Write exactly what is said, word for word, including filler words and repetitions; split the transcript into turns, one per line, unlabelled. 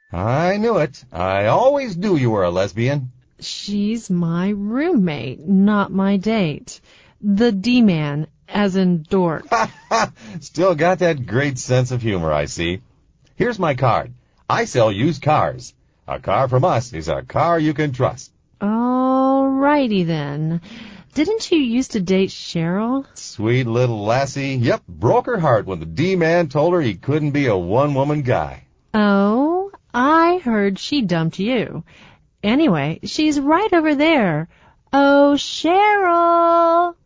I knew it. I always knew you were a lesbian.
She's my roommate, not my date. The D-man, as in dork.
Ha ha! Still got that great sense of humor, I see. Here's my card. I sell used cars. A car from us is a car you can trust.
All righty then. Didn't you used to date Cheryl?
Sweet little lassie. Yep, broke her heart when the D-man told her he couldn't be a one-woman guy.
Oh, I heard she dumped you. Anyway, she's right over there. Oh, Cheryl!